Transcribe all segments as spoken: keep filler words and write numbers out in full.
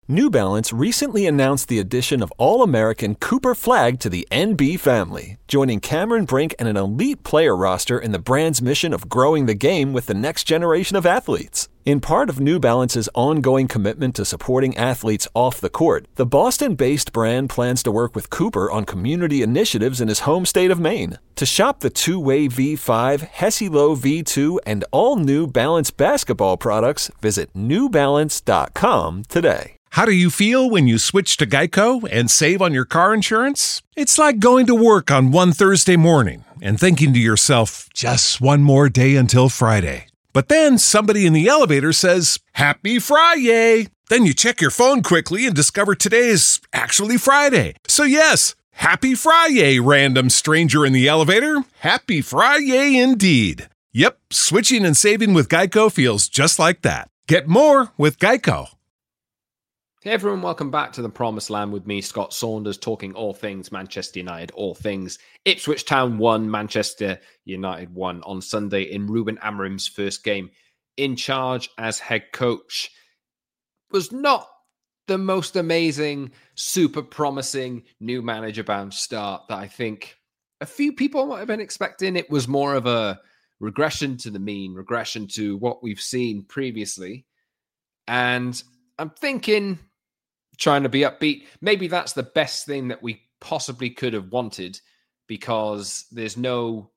New Balance recently announced the addition of All-American Cooper Flagg to the N B family, joining Cameron Brink and an elite player roster in the brand's mission of growing the game with the next generation of athletes. In part of New Balance's ongoing commitment to supporting athletes off the court, the Boston-based brand plans to work with Cooper on community initiatives in his home state of Maine. To shop the two-way V five, Hesi-Lo V two, and all New Balance basketball products, visit new balance dot com today. How do you feel when you switch to Geico and save on your car insurance? It's like going to work on one Thursday morning and thinking to yourself, just one more day until Friday. But then somebody in the elevator says, Happy Friday! Then you check your phone quickly and discover today is actually Friday. So yes, Happy Friday, random stranger in the elevator. Happy Friday indeed. Yep, switching and saving with Geico feels just like that. Get more with Geico. Hey everyone, welcome back to the Promised Land with me, Scott Saunders, talking all things Manchester United, all things Ipswich Town won, Manchester United won on Sunday in Ruben Amorim's first game in charge as head coach. Was not the most amazing, super promising new manager bound start that I think a few people might have been expecting. It was more of a regression to the mean, regression to what we've seen previously. And I'm thinking, trying to be upbeat, maybe that's the best thing that we possibly could have wanted, because there's no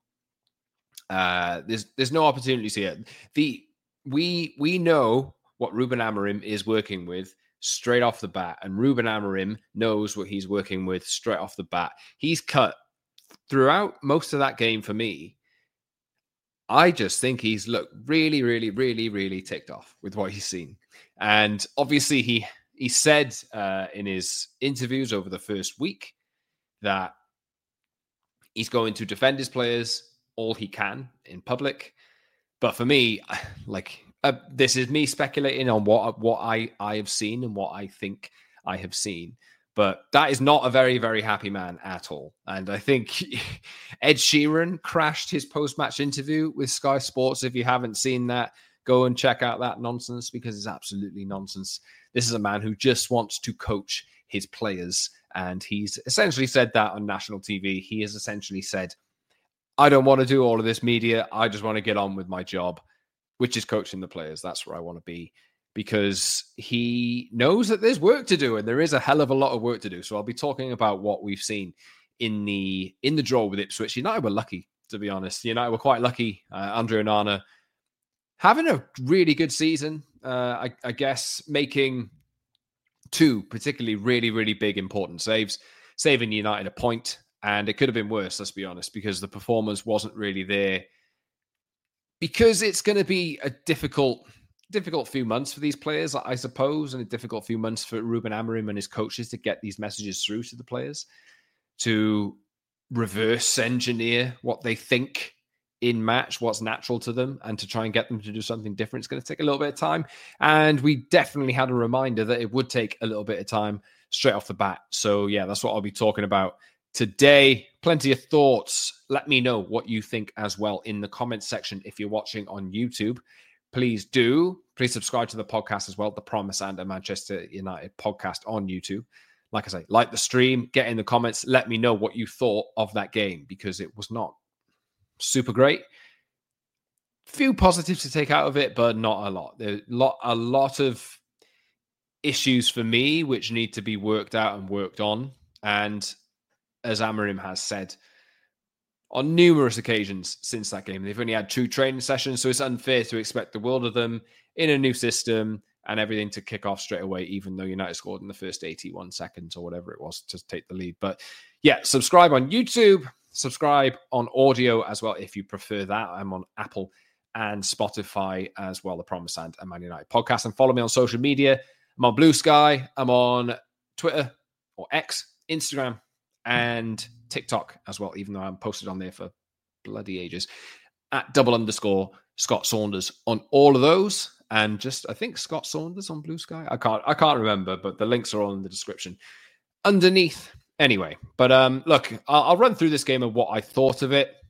uh, there's there's no opportunities here. The we we know what Ruben Amorim is working with straight off the bat, and Ruben Amorim knows what he's working with straight off the bat. He's cut throughout most of that game for me. I just think he's looked really, really, really, really ticked off with what he's seen. And obviously he he said uh, in his interviews over the first week that he's going to defend his players all he can in public. But for me, like uh, this is me speculating on what what I, I have seen and what I think I have seen. But that is not a very, very happy man at all. And I think Ed Sheeran crashed his post-match interview with Sky Sports. If you haven't seen that, go and check out that nonsense, because it's absolutely nonsense. This is a man who just wants to coach his players. And he's essentially said that on national T V. He has essentially said, I don't want to do all of this media. I just want to get on with my job, which is coaching the players. That's where I want to be. Because he knows that there's work to do, and there is a hell of a lot of work to do. So I'll be talking about what we've seen in the in the draw with Ipswich. United were lucky, to be honest. United were quite lucky. Uh, Andre Onana having a really good season, uh, I, I guess, making two particularly really, really big, important saves, saving United a point. And it could have been worse, let's be honest, because the performance wasn't really there. Because it's going to be a difficult... difficult few months for these players, I suppose, and a difficult few months for Ruben Amorim and his coaches to get these messages through to the players, to reverse engineer what they think in match, what's natural to them, and to try and get them to do something different. It's going to take a little bit of time. And we definitely had a reminder that it would take a little bit of time straight off the bat. So yeah, that's what I'll be talking about today. Plenty of thoughts. Let me know what you think as well in the comments section if you're watching on YouTube. Please do. Please subscribe to the podcast as well, the Promise and a Manchester United podcast on YouTube. Like I say, like the stream, get in the comments, let me know what you thought of that game, because it was not super great. Few positives to take out of it, but not a lot. There's a lot, a lot of issues for me which need to be worked out and worked on. And as Amorim has said on numerous occasions since that game, they've only had two training sessions, so it's unfair to expect the world of them in a new system and everything to kick off straight away, even though United scored in the first eighty-one seconds or whatever it was to take the lead. But yeah, subscribe on YouTube, subscribe on audio as well if you prefer that. I'm on Apple and Spotify as well, the Promise and a Man United podcast. And follow me on social media. I'm on Blue Sky, I'm on Twitter or X, Instagram, and TikTok as well, even though I'm posted on there for bloody ages, at double underscore Scott Saunders on all of those. And just, I think Scott Saunders on Blue Sky. I can't, I can't remember, but the links are all in the description underneath. Anyway, but um, look, I'll, I'll run through this game and what I thought of it,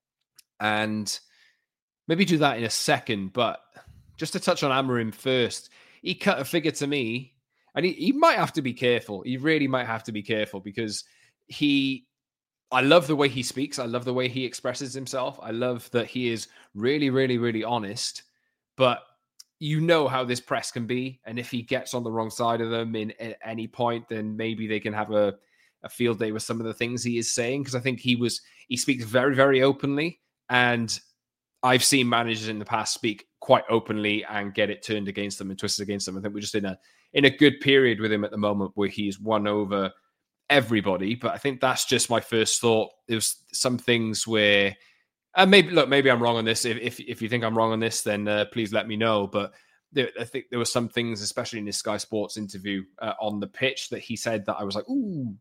and maybe do that in a second. But just to touch on Amorim first, he cut a figure to me And he, he might have to be careful. He really might have to be careful because he, I love the way he speaks. I love the way he expresses himself. I love that he is really, really, really honest. But you know how this press can be. And if he gets on the wrong side of them in at any point, then maybe they can have a, a field day with some of the things he is saying. Because I think he was, he speaks very, very openly. And I've seen managers in the past speak quite openly and get it turned against them and twisted against them. I think we're just in a in a good period with him at the moment where he's won over everybody. But I think that's just my first thought. There's some things where, and maybe look, maybe I'm wrong on this. If if, if you think I'm wrong on this, then uh, please let me know. But there, I think there were some things, especially in this Sky Sports interview uh, on the pitch, that he said that I was like, ooh,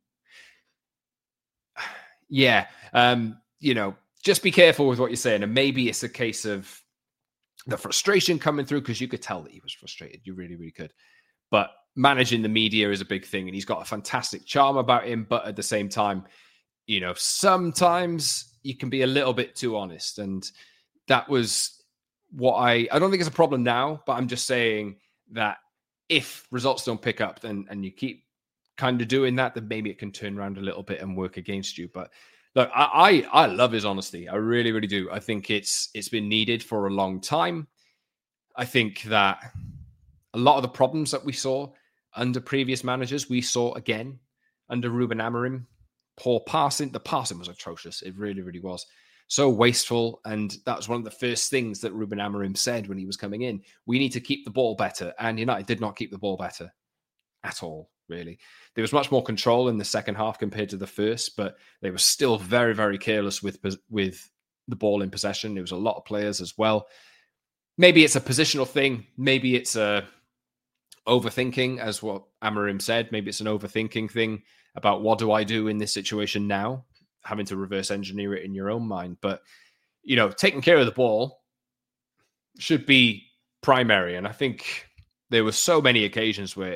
yeah, um, you know. Just be careful with what you're saying. And maybe it's a case of the frustration coming through because you could tell that he was frustrated. You really, really could. But managing the media is a big thing. And he's got a fantastic charm about him. But at the same time, you know, sometimes you can be a little bit too honest. And that was what I, I don't think it's a problem now, but I'm just saying that if results don't pick up then and you keep kind of doing that, then maybe it can turn around a little bit and work against you. But look, I, I I love his honesty. I really, really do. I think it's it's been needed for a long time. I think that a lot of the problems that we saw under previous managers, we saw again under Ruben Amorim. Poor passing. The passing was atrocious. It really, really was. So wasteful. And that was one of the first things that Ruben Amorim said when he was coming in. We need to keep the ball better. And United did not keep the ball better at all. Really, there was much more control in the second half compared to the first, but they were still very, very careless with with the ball in possession. There was a lot of players as well. Maybe it's a positional thing. Maybe it's a overthinking, as what Amorim said. Maybe it's an overthinking thing about what do I do in this situation now, having to reverse engineer it in your own mind. But, you know, taking care of the ball should be primary. And I think there were so many occasions where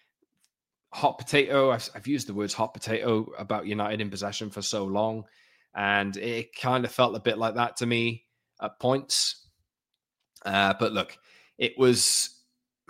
hot potato, I've, I've used the words hot potato about United in possession for so long, and it kind of felt a bit like that to me at points. Uh, but look, it was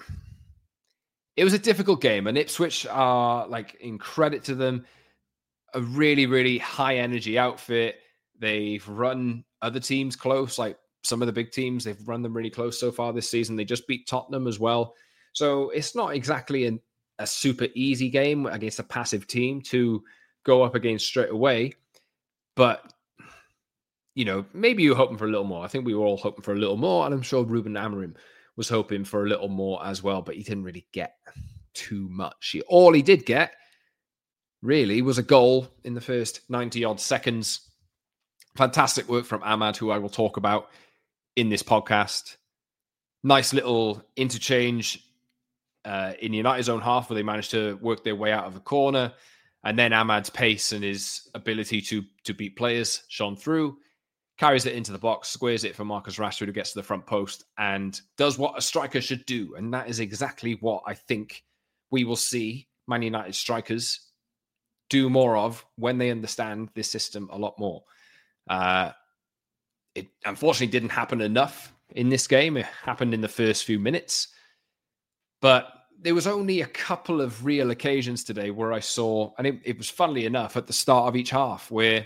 it was a difficult game, and Ipswich are, like, in credit to them, a really, really high energy outfit. They've run other teams close, like some of the big teams. They've run them really close so far this season. They just beat Tottenham as well. So it's not exactly an a super easy game against a passive team to go up against straight away. But, you know, maybe you were hoping for a little more. I think we were all hoping for a little more, and I'm sure Ruben Amorim was hoping for a little more as well, but he didn't really get too much. He, all he did get, really, was a goal in the first ninety-odd seconds. Fantastic work from Amad, who I will talk about in this podcast. Nice little interchange Uh, in United's own half, where they managed to work their way out of the corner. And then Amad's pace and his ability to to beat players shone through, carries it into the box, squares it for Marcus Rashford, who gets to the front post and does what a striker should do. And that is exactly what I think we will see Man United strikers do more of when they understand this system a lot more. Uh, it unfortunately didn't happen enough in this game. It happened in the first few minutes. But there was only a couple of real occasions today where I saw, and it, it was funnily enough at the start of each half, where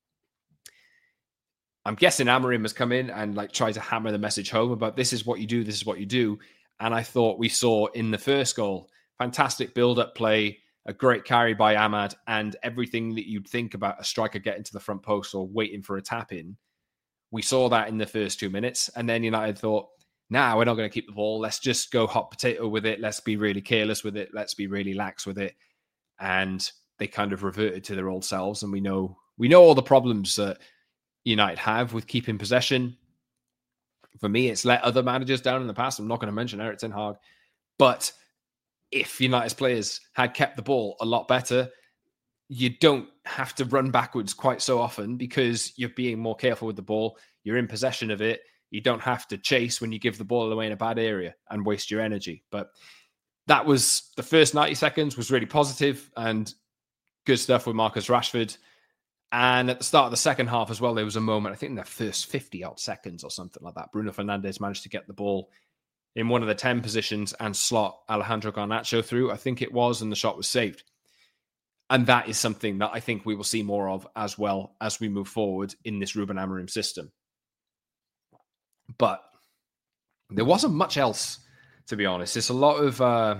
I'm guessing Amorim has come in and like tried to hammer the message home about this is what you do, this is what you do. And I thought we saw in the first goal, fantastic build-up play, a great carry by Amad, and everything that you'd think about a striker getting to the front post or waiting for a tap-in. We saw that in the first two minutes. And then United thought, nah, we're not going to keep the ball. Let's just go hot potato with it. Let's be really careless with it. Let's be really lax with it. And they kind of reverted to their old selves. And we know we know all the problems that United have with keeping possession. For me, it's let other managers down in the past. I'm not going to mention Erik ten Hag. But if United's players had kept the ball a lot better, you don't have to run backwards quite so often because you're being more careful with the ball. You're in possession of it. You don't have to chase when you give the ball away in a bad area and waste your energy. But that was the first ninety seconds was really positive and good stuff with Marcus Rashford. And at the start of the second half as well, there was a moment, I think in the first fifty odd seconds or something like that, Bruno Fernandes managed to get the ball in one of the ten positions and slot Alejandro Garnacho through, I think it was, and the shot was saved. And that is something that I think we will see more of as well as we move forward in this Ruben Amorim system. But there wasn't much else, to be honest. It's a lot of, uh,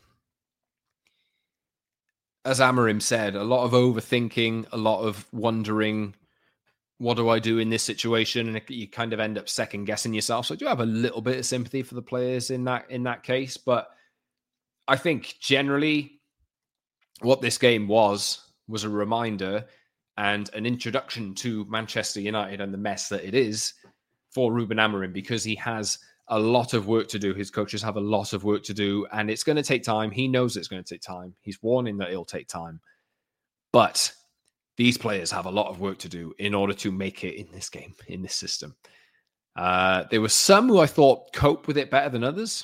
as Amorim said, a lot of overthinking, a lot of wondering, what do I do in this situation? And you kind of end up second guessing yourself. So I do have a little bit of sympathy for the players in that in that case. But I think generally what this game was, was a reminder and an introduction to Manchester United and the mess that it is for Ruben Amorim, because he has a lot of work to do. His coaches have a lot of work to do, and it's going to take time. He knows it's going to take time. He's warning that it'll take time. But these players have a lot of work to do in order to make it in this game, in this system. Uh, there were some who I thought cope with it better than others.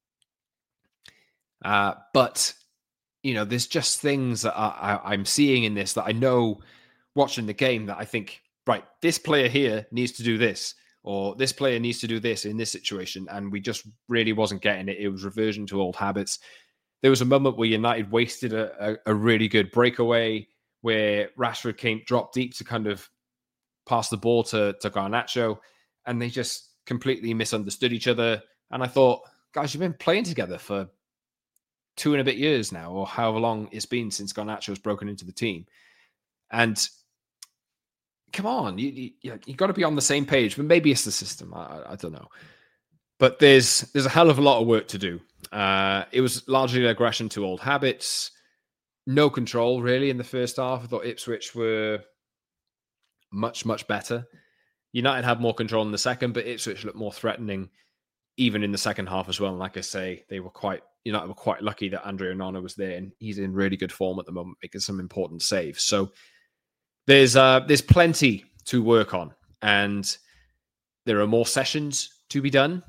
Uh, but, you know, there's just things that I, I, I'm seeing in this that I know watching the game that I think, right, this player here needs to do this, or this player needs to do this in this situation. And we just really wasn't getting it. It was reversion to old habits. There was a moment where United wasted a, a, a really good breakaway where Rashford came drop deep to kind of pass the ball to, to Garnacho, and they just completely misunderstood each other. And I thought, guys, you've been playing together for two and a bit years now, or however long it's been since Garnacho has broken into the team. And come on, you you, you got to be on the same page. But maybe it's the system. I, I don't know. But there's there's a hell of a lot of work to do. Uh, it was largely aggression to old habits. No control, really, in the first half. I thought Ipswich were much, much better. United had more control in the second, but Ipswich looked more threatening even in the second half as well. And like I say, they were quite, United were quite lucky that Andre Onana was there, and he's in really good form at the moment, making some important saves. So there's uh, there's plenty to work on, and there are more sessions to be done.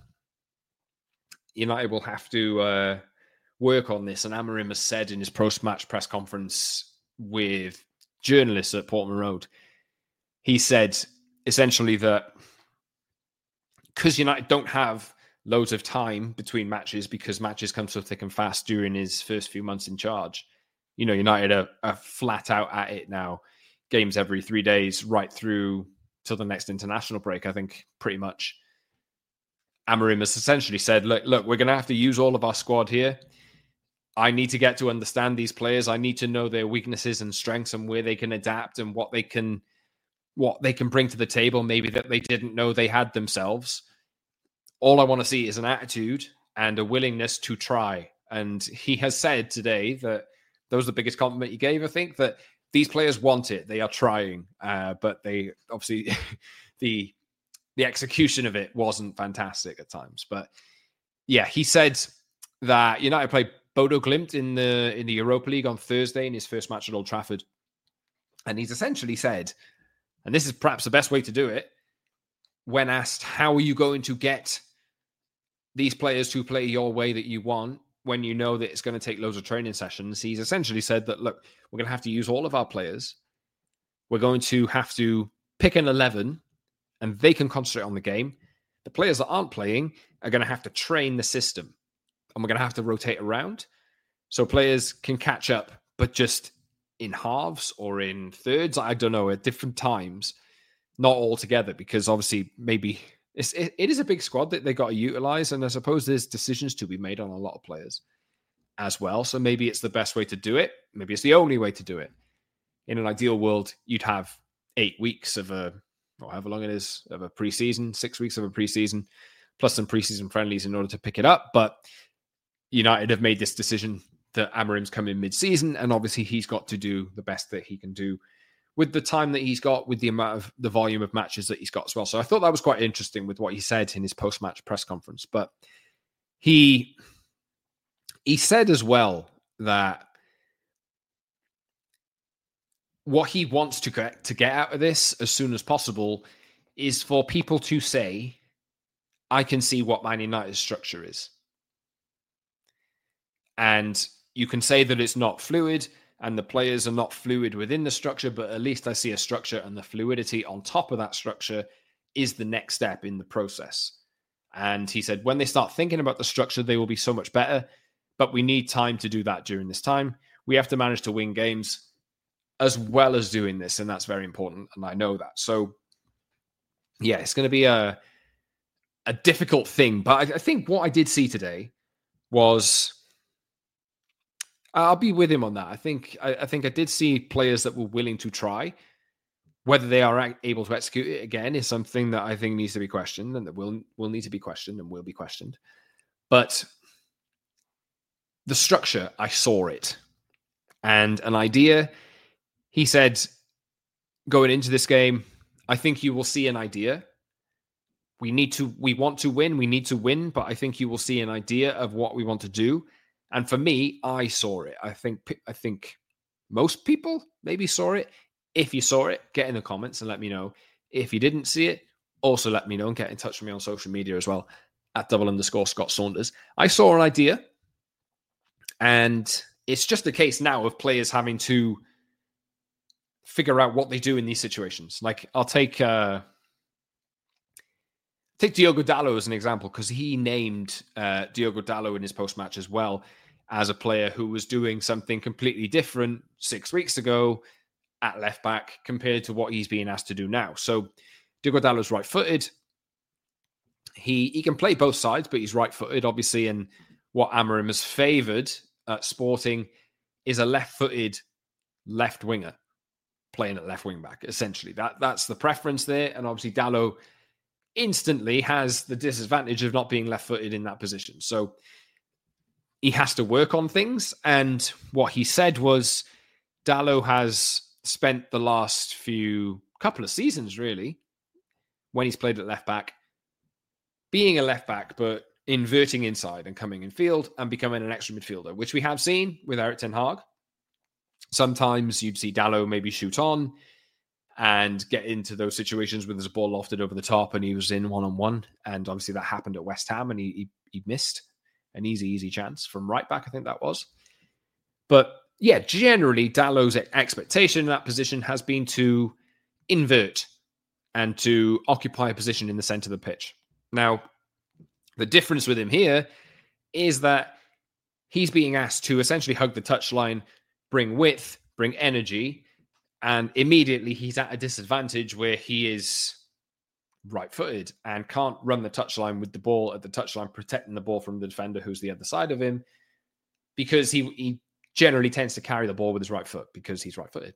United will have to uh, work on this, and Amorim has said in his post-match press conference with journalists at Portman Road, he said essentially that because United don't have loads of time between matches, because matches come so thick and fast during his first few months in charge, you know, United are, are flat out at it now, games every three days right through till the next international break, I think, pretty much. Amorim has essentially said, look, look, we're going to have to use all of our squad here. I need to get to understand these players. I need to know their weaknesses and strengths and where they can adapt and what they can what they can bring to the table, maybe that they didn't know they had themselves. All I want to see is an attitude and a willingness to try. And he has said today that that was the biggest compliment he gave, I think, that these players want it. They are trying, uh, but they obviously the the execution of it wasn't fantastic at times. But yeah, he said that United played Bodo Glimt in the in the Europa League on Thursday in his first match at Old Trafford. And he's essentially said, and this is perhaps the best way to do it, when asked, how are you going to get these players to play your way that you want when you know that it's going to take loads of training sessions? He's essentially said that, look, we're going to have to use all of our players. We're going to have to pick an eleven, and they can concentrate on the game. The players that aren't playing are going to have to train the system, and we're going to have to rotate around so players can catch up, but just in halves or in thirds, I don't know, at different times, not all together, because obviously maybe it's, it, it is a big squad that they got to utilize, and I suppose there's decisions to be made on a lot of players as well. So maybe it's the best way to do it. Maybe it's the only way to do it. In an ideal world, you'd have eight weeks of a, or however long it is, of a preseason, six weeks of a preseason, plus some preseason friendlies in order to pick it up. But United have made this decision that Amorim's come in mid-season, and obviously he's got to do the best that he can do with the time that he's got, with the amount of the volume of matches that he's got as well. So I thought that was quite interesting with what he said in his post-match press conference. But he he said as well that what he wants to get to get out of this as soon as possible is for people to say, I can see what Man United's structure is. And you can say that it's not fluid and the players are not fluid within the structure, but at least I see a structure, and the fluidity on top of that structure is the next step in the process. And he said, when they start thinking about the structure, they will be so much better. But we need time to do that during this time. We have to manage to win games as well as doing this. And that's very important. And I know that. So, yeah, it's going to be a, a difficult thing. But I, I think what I did see today was, I'll be with him on that. I think I, I think I did see players that were willing to try. Whether they are able to execute it again is something that I think needs to be questioned, and that will will need to be questioned and will be questioned. But the structure, I saw it. And an idea, he said, going into this game, I think you will see an idea. We need to, we want to win, we need to win, but I think you will see an idea of what we want to do. And for me, I saw it. I think I think most people maybe saw it. If you saw it, get in the comments and let me know. If you didn't see it, also let me know and get in touch with me on social media as well at double underscore Scott Saunders. I saw an idea, and it's just a case now of players having to figure out what they do in these situations. Like, I'll take uh, take Diogo Dalot as an example, because he named uh, Diogo Dalot in his post-match as well as a player who was doing something completely different six weeks ago at left back compared to what he's being asked to do now. So Diogo Dalot's right-footed. He he can play both sides, but he's right-footed, obviously. And what Amorim has favoured at Sporting is a left-footed left winger playing at left wing back. Essentially, that that's the preference there. And obviously, Dalot instantly has the disadvantage of not being left-footed in that position. So he has to work on things. And what he said was, Dalot has spent the last few couple of seasons, really, when he's played at left back, being a left back, but inverting inside and coming in field and becoming an extra midfielder, which we have seen with Erik ten Hag. Sometimes you'd see Dalot maybe shoot on and get into those situations with his ball lofted over the top and he was in one-on-one. And obviously that happened at West Ham, and he, he, he missed an easy, easy chance from right back, I think that was. But yeah, generally, Dalot's expectation in that position has been to invert and to occupy a position in the center of the pitch. Now, the difference with him here is that he's being asked to essentially hug the touchline, bring width, bring energy, and immediately he's at a disadvantage where he is right-footed and can't run the touchline with the ball at the touchline, protecting the ball from the defender who's the other side of him, because he, he generally tends to carry the ball with his right foot because he's right-footed.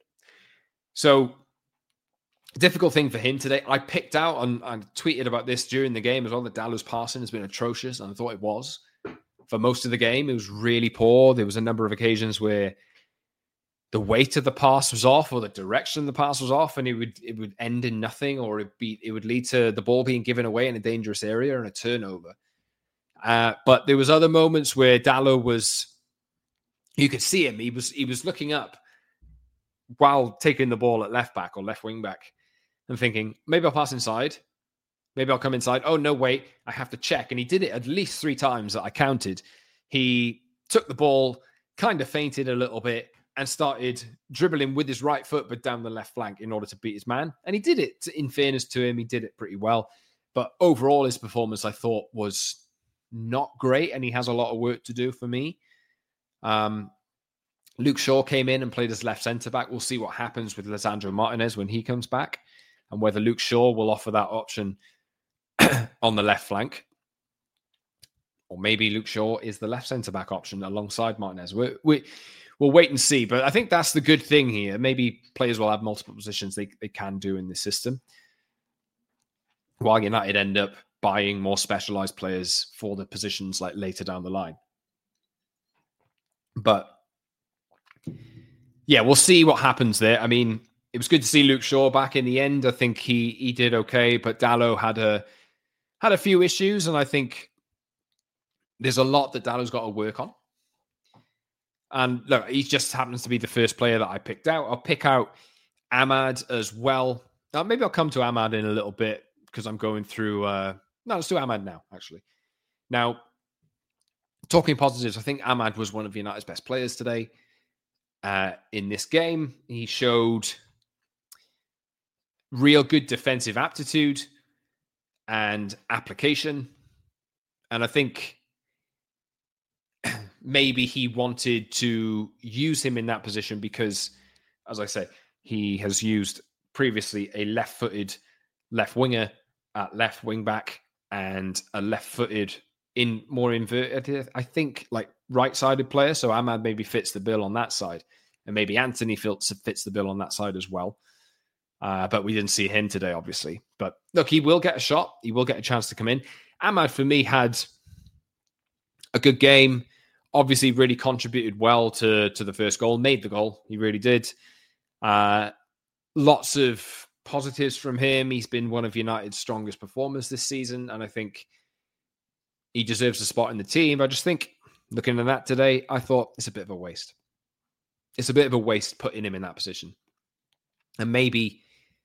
So, difficult thing for him today. I picked out and, and tweeted about this during the game as well, that Dalot's passing has been atrocious, and I thought it was. For most of the game, it was really poor. There was a number of occasions where the weight of the pass was off, or the direction of the pass was off, and it would it would end in nothing, or it be it would lead to the ball being given away in a dangerous area and a turnover. Uh, but there was other moments where Dalot was, you could see him. He was he was looking up while taking the ball at left back or left wing back and thinking, maybe I'll pass inside. Maybe I'll come inside. Oh, no, wait, I have to check. And he did it at least three times that I counted. He took the ball, kind of feinted a little bit, and started dribbling with his right foot, but down the left flank in order to beat his man. And he did it. In fairness to him, he did it pretty well. But overall, his performance, I thought, was not great, and he has a lot of work to do for me. Um, Luke Shaw came in and played as left centre-back. We'll see what happens with Lisandro Martinez when he comes back, and whether Luke Shaw will offer that option on the left flank. Or maybe Luke Shaw is the left centre-back option alongside Martinez. We, we, we'll wait and see. But I think that's the good thing here. Maybe players will have multiple positions they, they can do in this system, while United end up buying more specialised players for the positions like later down the line. But yeah, we'll see what happens there. I mean, it was good to see Luke Shaw back in the end. I think he he did okay, but Dalot had a had a few issues, and I think there's a lot that Dalot's got to work on. And look, he just happens to be the first player that I picked out. I'll pick out Amad as well. Now, maybe I'll come to Amad in a little bit because I'm going through... Uh, no, let's do Amad now, actually. Now, talking positives, I think Amad was one of United's best players today. Uh, in this game, he showed real good defensive aptitude and application. And I think maybe he wanted to use him in that position because, as I say, he has used previously a left-footed left winger at left wing back and a left-footed in more inverted, I think, like right-sided player. So Amad maybe fits the bill on that side, and maybe Anthony fits fits the bill on that side as well. Uh, but we didn't see him today, obviously. But look, he will get a shot. He will get a chance to come in. Amad, for me, had a good game. Obviously, really contributed well to, to the first goal. Made the goal. He really did. Uh, lots of positives from him. He's been one of United's strongest performers this season. And I think he deserves a spot in the team. I just think, looking at that today, I thought it's a bit of a waste. It's a bit of a waste putting him in that position. And maybe,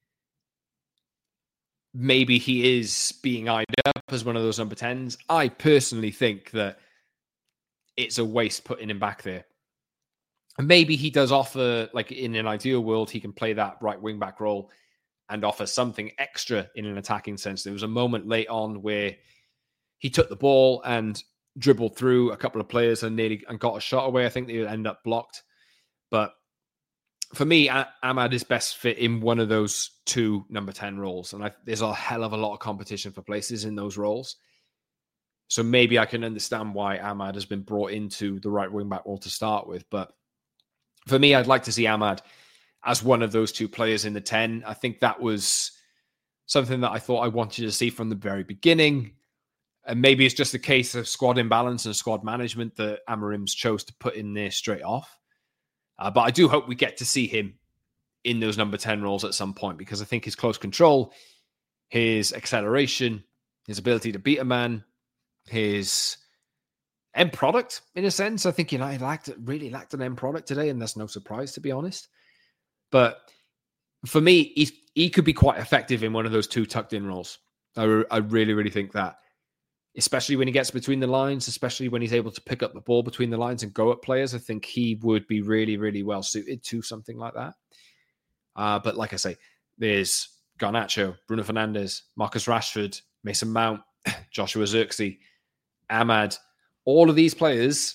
maybe he is being eyed up as one of those number tens. I personally think that it's a waste putting him back there. And maybe he does offer, like in an ideal world, he can play that right wing back role and offer something extra in an attacking sense. There was a moment late on where he took the ball and dribbled through a couple of players and nearly and got a shot away. I think they would end up blocked. But for me, Amad is best fit in one of those two number ten roles. And I, there's a hell of a lot of competition for places in those roles. So maybe I can understand why Amad has been brought into the right wing-back role to start with. But for me, I'd like to see Amad as one of those two players in the ten. I think that was something that I thought I wanted to see from the very beginning. And maybe it's just a case of squad imbalance and squad management that Amarim's chose to put in there straight off. Uh, but I do hope we get to see him in those number ten roles at some point, because I think his close control, his acceleration, his ability to beat a man, his end product, in a sense. I think United lacked, really lacked an end product today, and that's no surprise, to be honest. But for me, he, he could be quite effective in one of those two tucked-in roles. I, I really, really think that. Especially when he gets between the lines, especially when he's able to pick up the ball between the lines and go at players. I think he would be really, really well suited to something like that. Uh, but like I say, there's Garnacho, Bruno Fernandes, Marcus Rashford, Mason Mount, Joshua Zirkzee, Amad. All of these players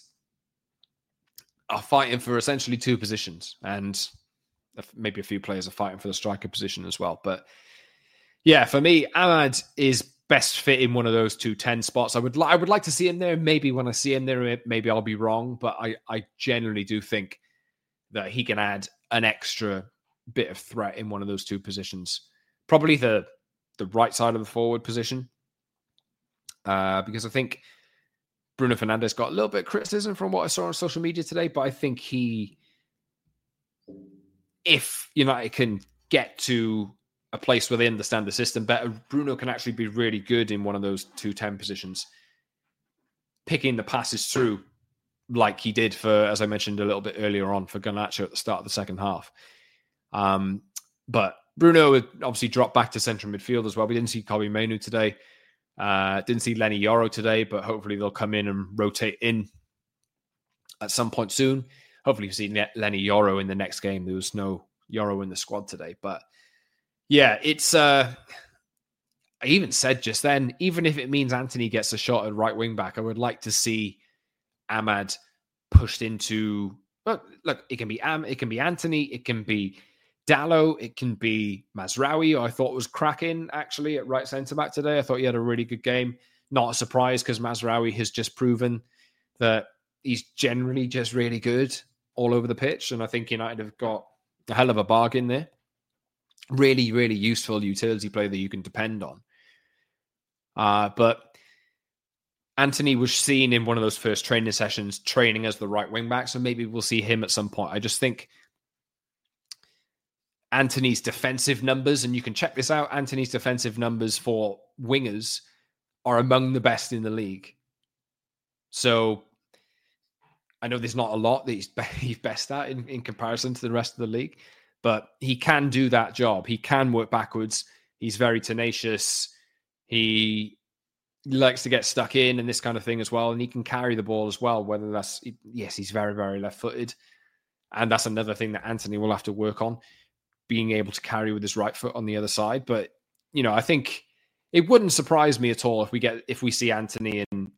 are fighting for essentially two positions. And maybe a few players are fighting for the striker position as well. But yeah, for me, Amad is best fit in one of those two ten spots. I would li- I would like to see him there. Maybe when I see him there, maybe I'll be wrong. But I, I generally do think that he can add an extra bit of threat in one of those two positions. Probably the, the right side of the forward position. Uh, because I think Bruno Fernandes got a little bit of criticism from what I saw on social media today. But I think he, if United can get to a place where they understand the system better, Bruno can actually be really good in one of those two ten positions, picking the passes through like he did for, as I mentioned a little bit earlier on, for Garnacho at the start of the second half. Um, but Bruno obviously dropped back to central midfield as well. We didn't see Kobbie Mainoo today. Uh, didn't see Lenny Yoro today, but hopefully they'll come in and rotate in at some point soon. Hopefully we'll see Lenny Yoro in the next game. There was no Yoro in the squad today, but yeah, it's, uh, I even said just then, even if it means Anthony gets a shot at right wing back, I would like to see Amad pushed into, well, look, it can be Am, it can be Anthony, it can be Dalot, it can be Mazraoui, who I thought was cracking actually at right centre back today. I thought he had a really good game. Not a surprise, because Mazraoui has just proven that he's generally just really good all over the pitch. And I think United have got a hell of a bargain there. Really, really useful utility player that you can depend on. Uh, but Anthony was seen in one of those first training sessions training as the right wing back, so maybe we'll see him at some point. I just think Anthony's defensive numbers, and you can check this out, Anthony's defensive numbers for wingers are among the best in the league. So I know there's not a lot that he's, he's best at in, in comparison to the rest of the league, but he can do that job. He can work backwards. He's very tenacious. He likes to get stuck in and this kind of thing as well. And he can carry the ball as well, whether that's, yes, he's very, very left-footed. And that's another thing that Anthony will have to work on, being able to carry with his right foot on the other side. But, you know, I think it wouldn't surprise me at all if we get, if we see Anthony in,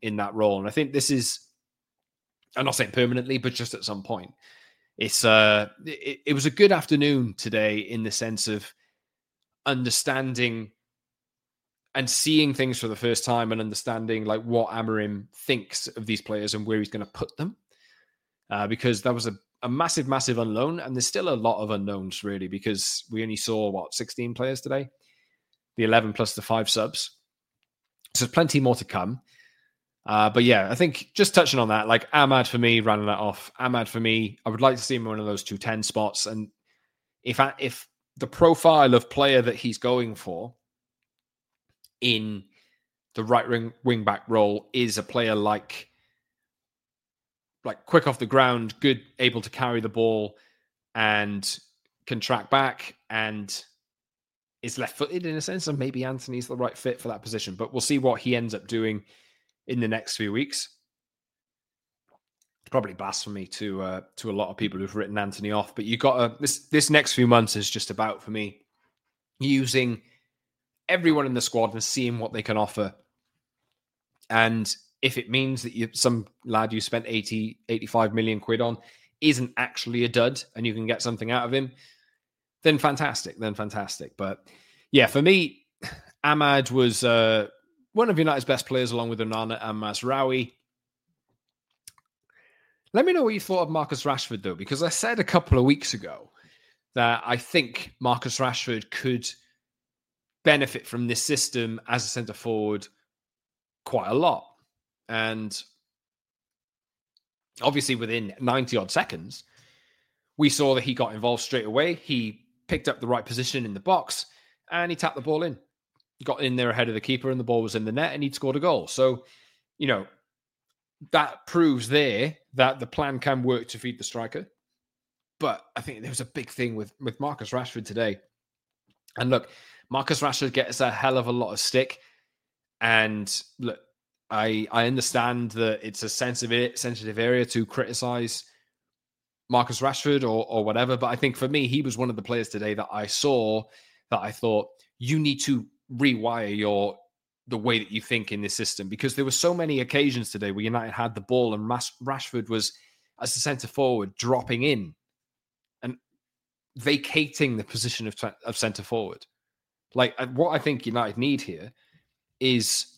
in that role. And I think this is, I'm not saying permanently, but just at some point. It's uh, it, it was a good afternoon today in the sense of understanding and seeing things for the first time and understanding like what Amorim thinks of these players and where he's going to put them. Uh, because that was a, a massive, massive unknown. And there's still a lot of unknowns, really, because we only saw, what, sixteen players today? The eleven plus the five subs. So there's plenty more to come. Uh, but yeah, I think just touching on that, like Ahmad for me, rounding that off, Ahmad for me, I would like to see him in one of those two ten spots. And if I, if the profile of player that he's going for in the right wing, wing back role is a player like, like quick off the ground, good, able to carry the ball and can track back and is left-footed in a sense, and maybe Anthony's the right fit for that position. But we'll see what he ends up doing in the next few weeks. It's probably blasphemy to uh, to a lot of people who've written Anthony off, but you got to, this this next few months is just about, for me, using everyone in the squad and seeing what they can offer. And if it means that you some lad you spent eighty, eighty-five million quid on isn't actually a dud and you can get something out of him, then fantastic, then fantastic. But yeah, for me, Ahmad was uh, one of United's best players along with Onana and Mazraoui. Let me know what you thought of Marcus Rashford, though, because I said a couple of weeks ago that I think Marcus Rashford could benefit from this system as a centre-forward quite a lot. And obviously within ninety-odd seconds, we saw that he got involved straight away. He picked up the right position in the box and he tapped the ball in. He got in there ahead of the keeper and the ball was in the net and he'd scored a goal. So, you know, that proves there that the plan can work to feed the striker. But I think there was a big thing with, with Marcus Rashford today. And look, Marcus Rashford gets a hell of a lot of stick. And look, I I understand that it's a sensitive sensitive area to criticize Marcus Rashford or or whatever, but I think for me, he was one of the players today that I saw that I thought you need to rewire your the way that you think in this system, because there were so many occasions today where United had the ball and Rashford was, as a centre forward, dropping in and vacating the position of, of centre forward. Like what I think United need here is,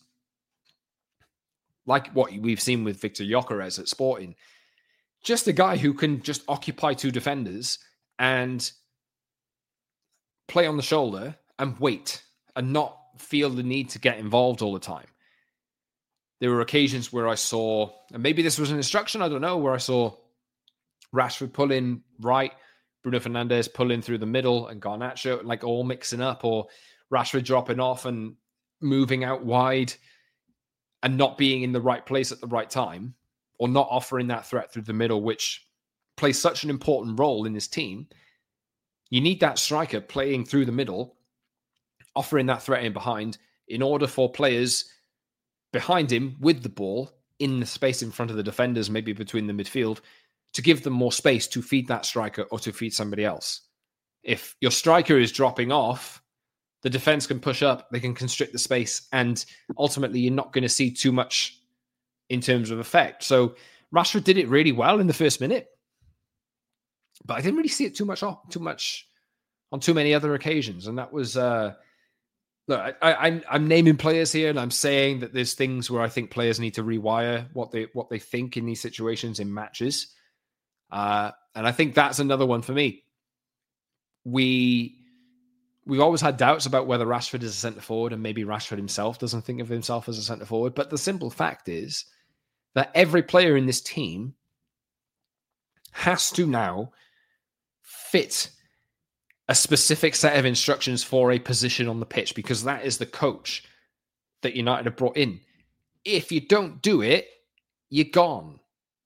like what we've seen with Victor Gyökeres at Sporting, just a guy who can just occupy two defenders and play on the shoulder and wait and not feel the need to get involved all the time. There were occasions where I saw, and maybe this was an instruction, I don't know, where I saw Rashford pull in right, Bruno Fernandes pull in through the middle, and Garnacho like all mixing up, or Rashford dropping off and moving out wide and not being in the right place at the right time, or not offering that threat through the middle, which plays such an important role in this team. You need that striker playing through the middle, offering that threat in behind, in order for players behind him with the ball in the space in front of the defenders, maybe between the midfield, to give them more space to feed that striker or to feed somebody else. If your striker is dropping off, the defense can push up, they can constrict the space, and ultimately you're not going to see too much in terms of effect. So Rashford did it really well in the first minute, but I didn't really see it too much, too much on too many other occasions. And that was, uh, look, I, I, I'm naming players here, and I'm saying that there's things where I think players need to rewire what they what they think in these situations in matches. Uh, and I think that's another one for me. We... We've always had doubts about whether Rashford is a centre-forward, and maybe Rashford himself doesn't think of himself as a centre-forward. But the simple fact is that every player in this team has to now fit a specific set of instructions for a position on the pitch, because that is the coach that United have brought in. If you don't do it, you're gone.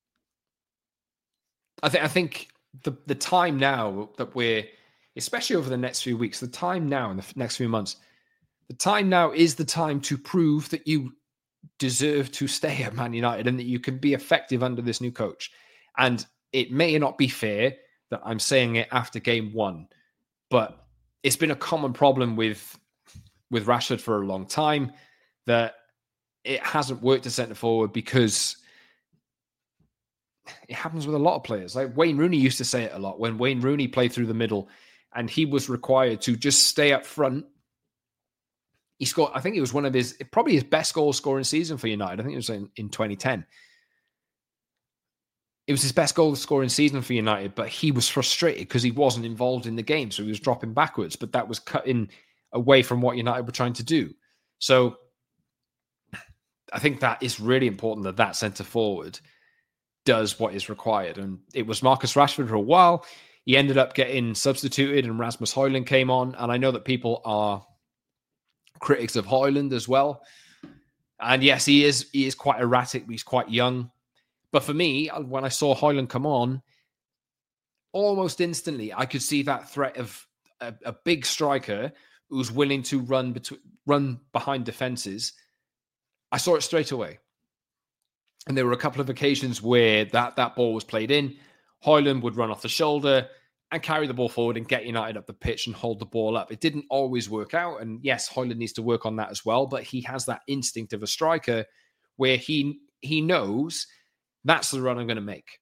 I, th- I think the, the time now that we're, especially over the next few weeks, the time now in the next few months, the time now is the time to prove that you deserve to stay at Man United and that you can be effective under this new coach. And it may not be fair that I'm saying it after game one, but it's been a common problem with, with Rashford for a long time, that it hasn't worked at centre forward because it happens with a lot of players. Like Wayne Rooney used to say it a lot when Wayne Rooney played through the middle and he was required to just stay up front. He scored, I think it was one of his, probably his best goal scoring season for United. I think it was in, in twenty ten. It was his best goal scoring season for United, but he was frustrated because he wasn't involved in the game. So he was dropping backwards, but that was cutting away from what United were trying to do. So I think that is really important that that centre forward does what is required. And it was Marcus Rashford for a while. He ended up getting substituted and Rasmus Højlund came on. And I know that people are critics of Højlund as well. And yes, he is, he is quite erratic, but he's quite young. But for me, when I saw Højlund come on, almost instantly, I could see that threat of a, a big striker who's willing to run between, run behind defenses. I saw it straight away. And there were a couple of occasions where that, that ball was played in. Højlund would run off the shoulder and carry the ball forward and get United up the pitch and hold the ball up. It didn't always work out. And yes, Højlund needs to work on that as well. But he has that instinct of a striker where he he knows that's the run I'm going to make.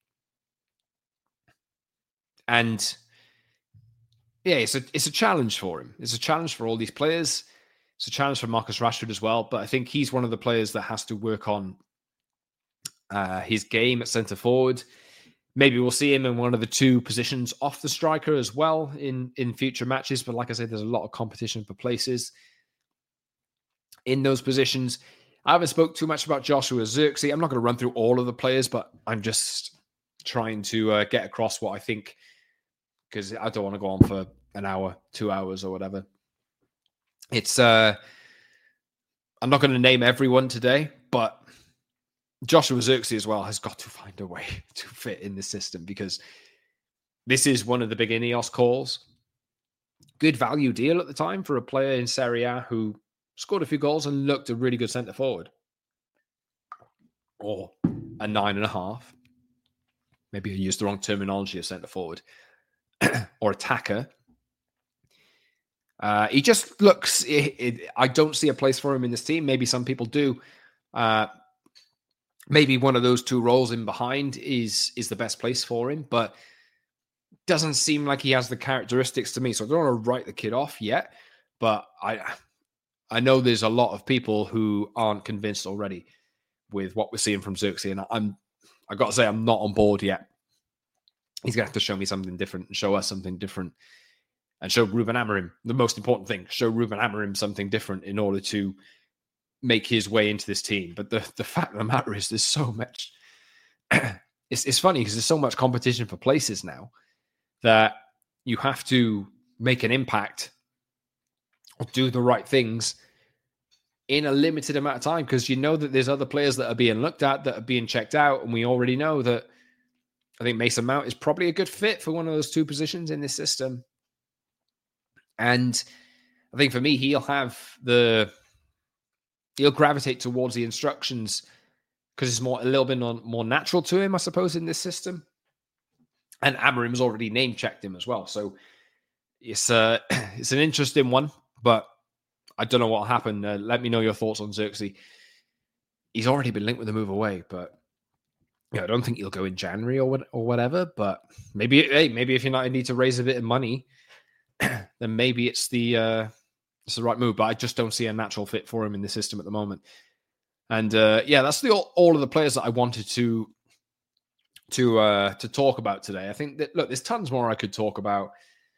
And yeah, it's a, it's a challenge for him. It's a challenge for all these players. It's a challenge for Marcus Rashford as well. But I think he's one of the players that has to work on uh, his game at centre forward. Maybe we'll see him in one of the two positions off the striker as well in, in future matches. But like I said, there's a lot of competition for places in those positions. I haven't spoke too much about Joshua Zirkzee. I'm not going to run through all of the players, but I'm just trying to uh, get across what I think, because I don't want to go on for an hour, two hours or whatever. It's, uh, I'm not going to name everyone today, but Joshua Zirkzee as well has got to find a way to fit in the system, because this is one of the big Ineos calls. Good value deal at the time for a player in Serie A who scored a few goals and looked a really good centre forward. Or a nine and a half. Maybe I used the wrong terminology of centre forward. Or attacker. Uh, he just looks... It, it, I don't see a place for him in this team. Maybe some people do. Uh, maybe one of those two roles in behind is, is the best place for him. But doesn't seem like he has the characteristics to me. So I don't want to write the kid off yet. But I... I know there's a lot of people who aren't convinced already with what we're seeing from Zirkzee, and I'm, I got to say, I'm not on board yet. He's going to have to show me something different and show us something different and show Ruben Amorim, the most important thing, show Ruben Amorim something different in order to make his way into this team. But the, the fact of the matter is there's so much, it's, it's funny because there's so much competition for places now that you have to make an impact or do the right things in a limited amount of time, because you know that there's other players that are being looked at, that are being checked out, and we already know that I think Mason Mount is probably a good fit for one of those two positions in this system. And I think for me, he'll have the he'll gravitate towards the instructions because it's more a little bit more, more natural to him, I suppose, in this system. And Amorim's already name checked him as well, so it's uh it's an interesting one. But I don't know what will happen. Uh, let me know your thoughts on Zirkzee. He's already been linked with a move away, but yeah, I don't think he'll go in January or what, or whatever. But maybe, hey, maybe if United need to raise a bit of money, then maybe it's the uh, it's the right move. But I just don't see a natural fit for him in the system at the moment. And uh, yeah, that's the all, all of the players that I wanted to to uh, to talk about today. I think that look, there's tons more I could talk about.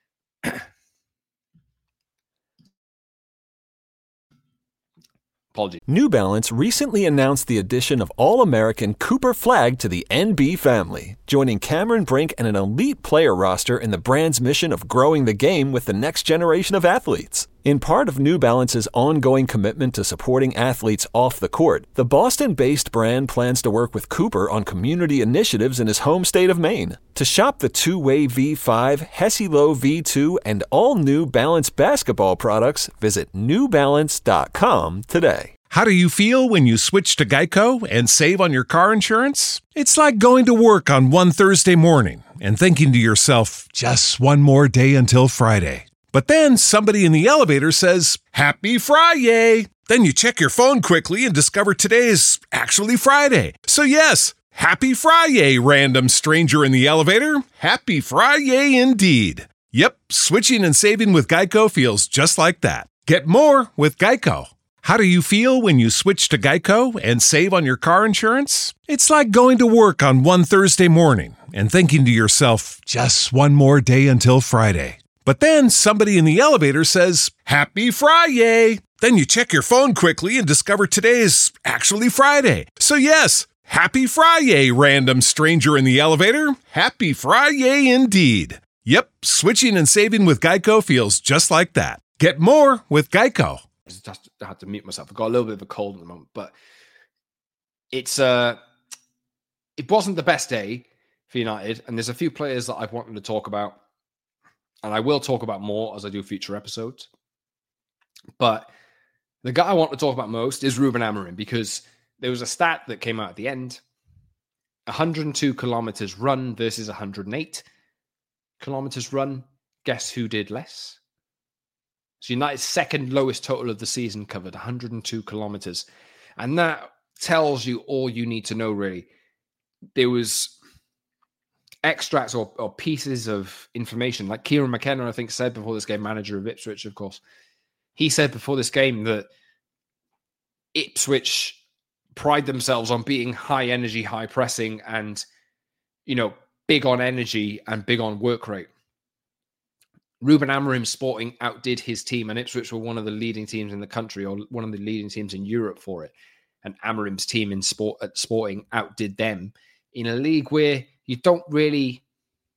Apologies. New Balance recently announced the addition of All-American Cooper Flag to the N B family, joining Cameron Brink and an elite player roster in the brand's mission of growing the game with the next generation of athletes. In part of New Balance's ongoing commitment to supporting athletes off the court, the Boston-based brand plans to work with Cooper on community initiatives in his home state of Maine. To shop the two-way V five, Hesilo V two, and all New Balance basketball products, visit new balance dot com today. How do you feel when you switch to Geico and save on your car insurance? It's like going to work on one Thursday morning and thinking to yourself, just one more day until Friday. But then somebody in the elevator says, Happy Friday! Then you check your phone quickly and discover today's actually Friday. So yes, happy Friday, random stranger in the elevator. Happy Friday indeed. Yep, switching and saving with Geico feels just like that. Get more with Geico. How do you feel when you switch to Geico and save on your car insurance? It's like going to work on one Thursday morning and thinking to yourself, just one more day until Friday. But then somebody in the elevator says, happy Friday. Then you check your phone quickly and discover today's actually Friday. So yes, happy Friday, random stranger in the elevator. Happy Friday indeed. Yep, switching and saving with Geico feels just like that. Get more with Geico. Just, I had to mute myself. I've got a little bit of a cold at the moment, but it's uh, it wasn't the best day for United, and there's a few players that I've wanted to talk about, and I will talk about more as I do future episodes. But the guy I want to talk about most is Ruben Amorim, because there was a stat that came out at the end. one hundred two kilometers run versus one hundred eight kilometers run. Guess who did less? So United's second lowest total of the season covered, one hundred two kilometers. And that tells you all you need to know, really. There was extracts or, or pieces of information, like Kieran McKenna, I think, said before this game, manager of Ipswich, of course. He said before this game that Ipswich pride themselves on being high energy, high pressing, and, you know, big on energy and big on work rate. Ruben Amorim Sporting outdid his team, and Ipswich were one of the leading teams in the country, or one of the leading teams in Europe for it. And Amorim's team in sport at Sporting outdid them in a league where you don't really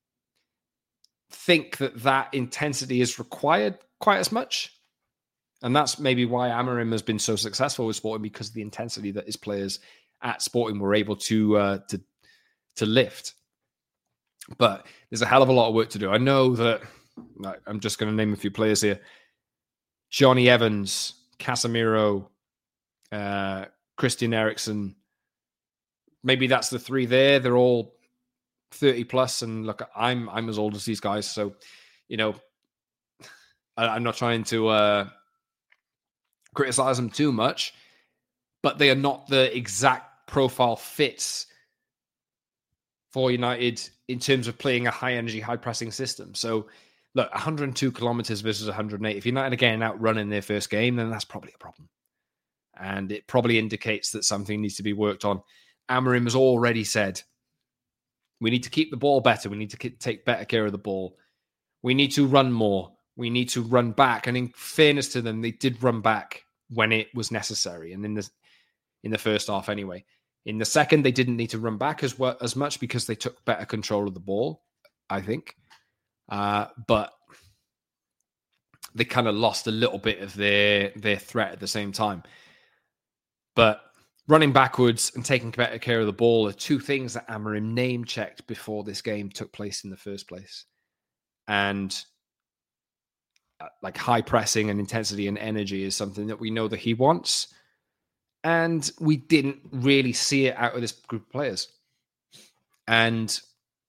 think that that intensity is required quite as much. And that's maybe why Amorim has been so successful with Sporting, because of the intensity that his players at Sporting were able to uh, to to lift. But there's a hell of a lot of work to do. I know that. I'm just going to name a few players here. Johnny Evans, Casemiro, uh, Christian Eriksen. Maybe that's the three there. They're all thirty plus. And look, I'm I'm as old as these guys. So, you know, I, I'm not trying to uh, criticize them too much. But they are not the exact profile fits for United in terms of playing a high-energy, high-pressing system. So, look, one hundred two kilometers versus one hundred eight. If United are getting outrun in their first game, then that's probably a problem. And it probably indicates that something needs to be worked on. Amorim has already said, we need to keep the ball better. We need to take better care of the ball. We need to run more. We need to run back. And in fairness to them, they did run back when it was necessary. And in the, in the first half anyway. In the second, they didn't need to run back as well, as much, because they took better control of the ball, I think. Uh, but they kind of lost a little bit of their, their threat at the same time. But running backwards and taking better care of the ball are two things that Amorim name-checked before this game took place in the first place. And uh, like high pressing and intensity and energy is something that we know that he wants. And we didn't really see it out of this group of players. And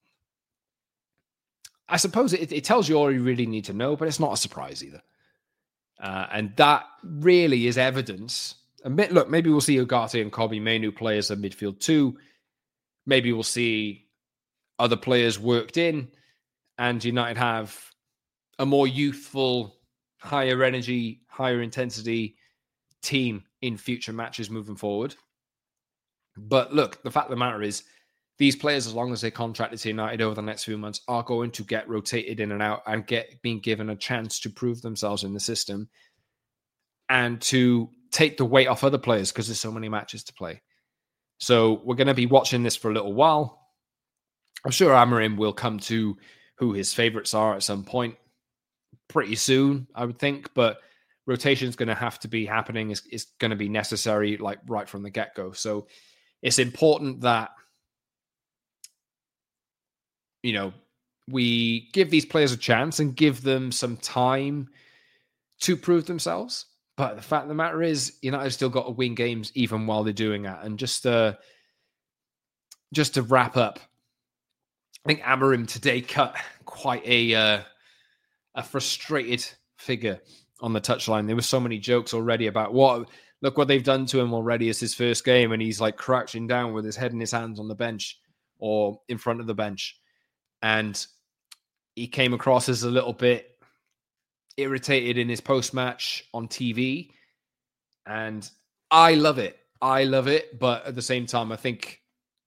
I suppose it, it tells you all you really need to know, but it's not a surprise either. Uh, and that really is evidence. And look, maybe we'll see Ugarte and Kobbie Mainoo play as a midfield too. Maybe we'll see other players worked in, and United have a more youthful, higher energy, higher intensity team in future matches moving forward. But look, the fact of the matter is, these players, as long as they're contracted to United over the next few months, are going to get rotated in and out and get being given a chance to prove themselves in the system and to take the weight off other players, because there's so many matches to play. So we're going to be watching this for a little while. I'm sure Amorim will come to who his favorites are at some point pretty soon, I would think. But rotation is going to have to be happening. It's, it's going to be necessary, like right from the get-go. So it's important that, you know, we give these players a chance and give them some time to prove themselves. But the fact of the matter is, United still got to win games even while they're doing that. And just, uh, just to wrap up, I think Amorim today cut quite a uh, a frustrated figure on the touchline. There were so many jokes already about what, look what they've done to him already. It's his first game, and he's like crouching down with his head in his hands on the bench or in front of the bench. And he came across as a little bit irritated in his post-match on T V. And I love it. I love it. But at the same time, I think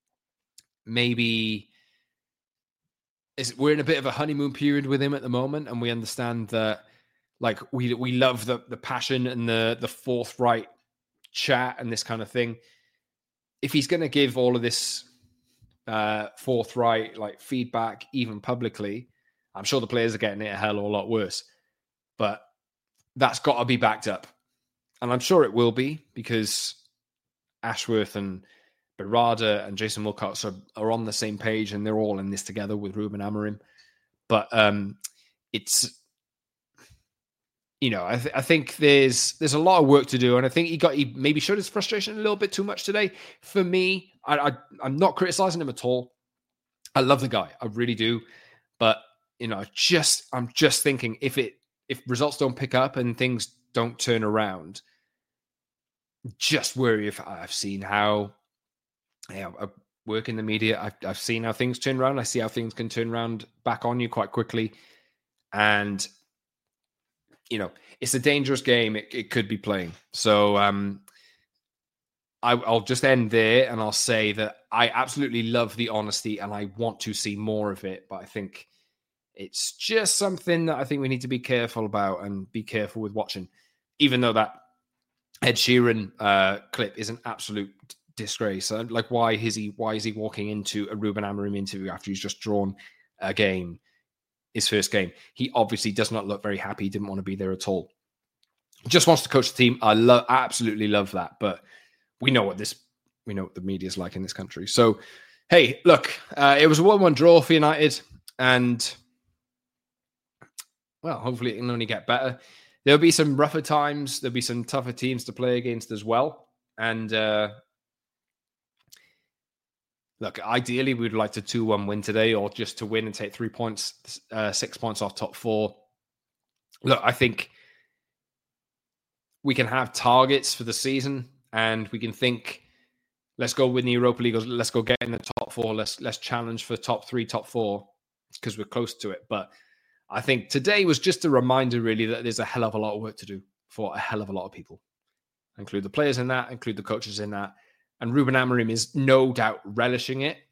maybe it's, we're in a bit of a honeymoon period with him at the moment. And we understand that, like, we we love the, the passion and the, the forthright chat and this kind of thing. If he's going to give all of this uh, forthright, like, feedback, even publicly, I'm sure the players are getting it a hell of a lot worse. But that's got to be backed up. And I'm sure it will be, because Ashworth and Berrada and Jason Wilcox are, are on the same page, and they're all in this together with Ruben Amorim. But um, it's, you know, I, th- I think there's there's a lot of work to do, and I think he got he maybe showed his frustration a little bit too much today. For me, I, I I'm not criticizing him at all. I love the guy, I really do. But you know, just I'm just thinking if it if results don't pick up and things don't turn around, just worry. If I've seen how, you know, I work in the media, I've, I've seen how things turn around. I see how things can turn around back on you quite quickly. And, you know, it's a dangerous game. It, it could be playing. So um, I, I'll just end there, and I'll say that I absolutely love the honesty and I want to see more of it. But I think it's just something that I think we need to be careful about and be careful with watching, even though that Ed Sheeran uh, clip is an absolute disgrace. Uh, like, why is he? Why is he walking into a Ruben Amorim interview after he's just drawn a game, his first game? He obviously does not look very happy. He didn't want to be there at all. Just wants to coach the team. I love, absolutely love that. But we know what this, we know what the media is like in this country. So, hey, look, uh, it was a one-one draw for United, and well, hopefully it can only get better. There'll be some rougher times. There'll be some tougher teams to play against as well. And uh, look, ideally, we'd like to two one win today, or just to win and take three points, uh, six points off top four. Look, I think we can have targets for the season, and we can think, let's go win the Europa League, or let's go get in the top four. Let's let's challenge for top three, top four, because we're close to it. But I think today was just a reminder, really, that there's a hell of a lot of work to do for a hell of a lot of people. Include the players in that, include the coaches in that. And Ruben Amorim is no doubt relishing it.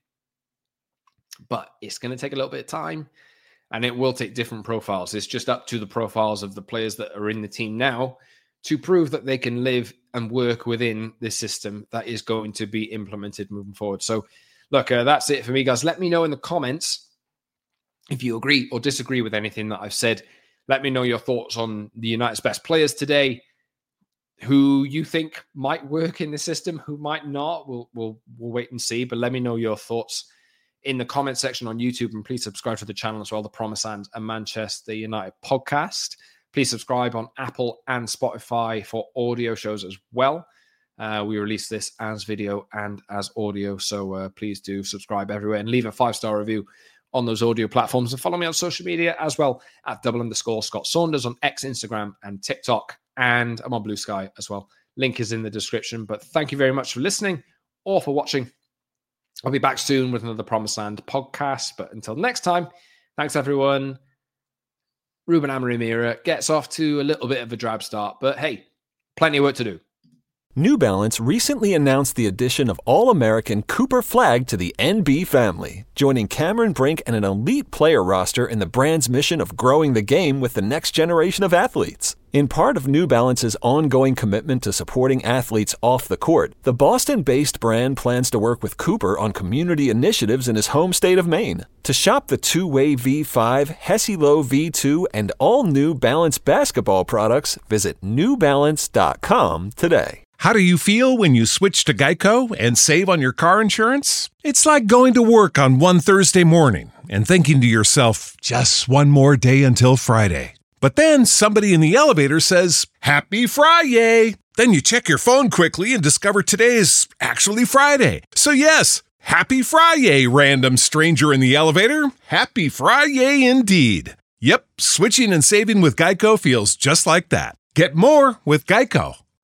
But it's going to take a little bit of time, and it will take different profiles. It's just up to the profiles of the players that are in the team now to prove that they can live and work within this system that is going to be implemented moving forward. So, look, uh, that's it for me, guys. Let me know in the comments if you agree or disagree with anything that I've said. Let me know your thoughts on the United's best players today, who you think might work in the system, who might not. We'll, we'll, we'll wait and see, but let me know your thoughts in the comment section on YouTube, and please subscribe to the channel as well, the Promise and a Manchester United podcast. Please subscribe on Apple and Spotify for audio shows as well. Uh, we release this as video and as audio, so uh, please do subscribe everywhere and leave a five-star review on those audio platforms, and follow me on social media as well at double underscore Scott Saunders on X, Instagram, and TikTok. And I'm on Blue Sky as well. Link is in the description. But thank you very much for listening or for watching. I'll be back soon with another Promised Land podcast. But until next time, thanks everyone. Ruben Amorim era gets off to a little bit of a drab start, but hey, plenty of work to do. New Balance recently announced the addition of All-American Cooper Flag to the N B family, joining Cameron Brink and an elite player roster in the brand's mission of growing the game with the next generation of athletes. In part of New Balance's ongoing commitment to supporting athletes off the court, the Boston-based brand plans to work with Cooper on community initiatives in his home state of Maine. To shop the two-way V five, Hesi-Lo V two, and all New Balance basketball products, visit new balance dot com today. How do you feel when you switch to Geico and save on your car insurance? It's like going to work on one Thursday morning and thinking to yourself, just one more day until Friday. But then somebody in the elevator says, Happy Friday! Then you check your phone quickly and discover today is actually Friday. So yes, Happy Friday, random stranger in the elevator. Happy Friday indeed. Yep, switching and saving with Geico feels just like that. Get more with Geico.